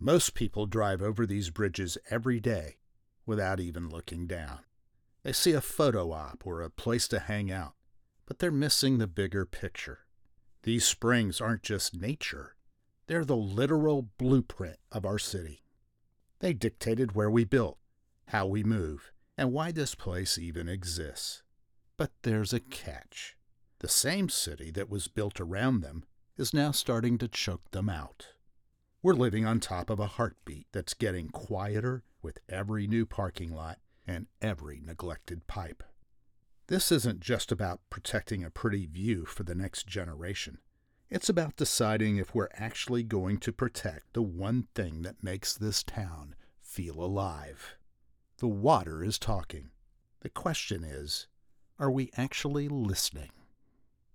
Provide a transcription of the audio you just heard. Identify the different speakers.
Speaker 1: Most people drive over these bridges every day without even looking down. They see a photo op or a place to hang out, but they're missing the bigger picture. These springs aren't just nature. They're the literal blueprint of our city. They dictated where we built, how we move, and why this place even exists. But there's a catch. The same city that was built around them is now starting to choke them out. We're living on top of a heartbeat that's getting quieter with every new parking lot and every neglected pipe. This isn't just about protecting a pretty view for the next generation. It's about deciding if we're actually going to protect the one thing that makes this town feel alive. The water is talking. The question is, are we actually listening?